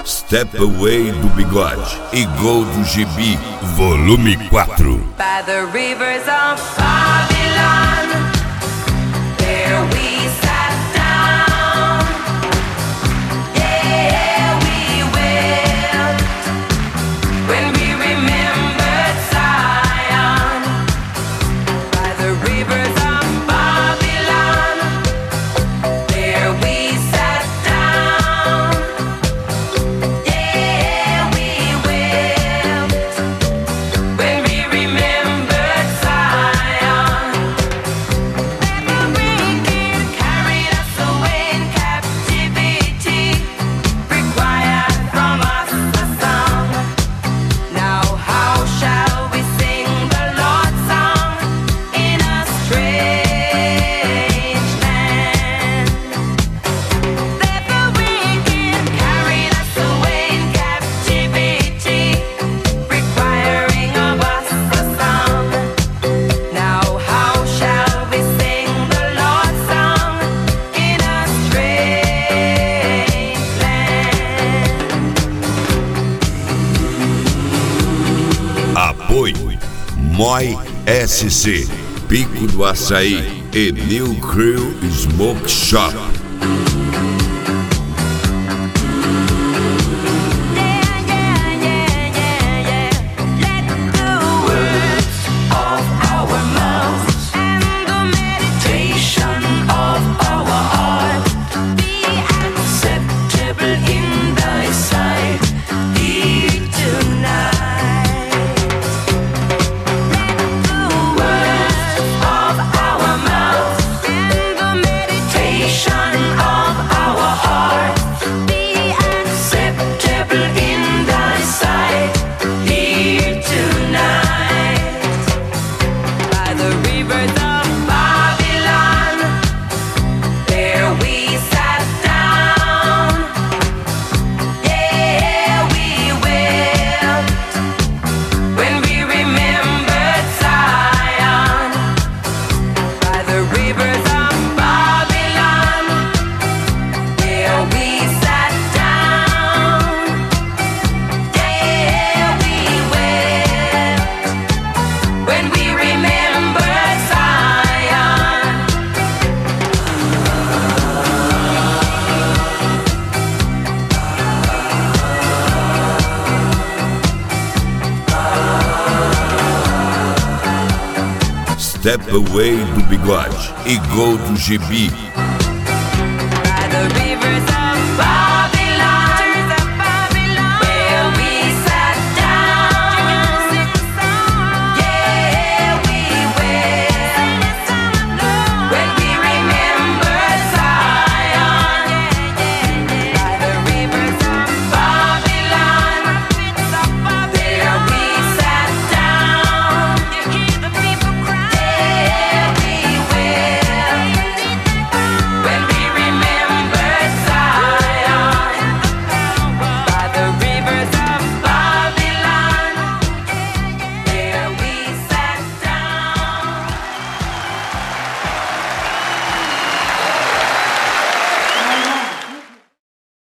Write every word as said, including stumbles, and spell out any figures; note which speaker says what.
Speaker 1: Step Away do Bigode e Gol do Gibi, volume quatro.
Speaker 2: By the rivers of Babylon, there we sat down. Yeah, we wept when we remembered Zion. By the rivers of Babylon, there we sat down. Yeah, we wept when we remembered Zion. That the wicked carried us away in captivity, required from us a song. Now how shall we sing the Lord's song in a strange land? That the wicked carried us away in captivity, requiring of us a song. Now how shall we sing the Lord's song in a strange land?
Speaker 1: Apoio Moi S C, Pico do Açaí e New Crew Smoke Shop. Step Away do Bigode e Gol do Gibi.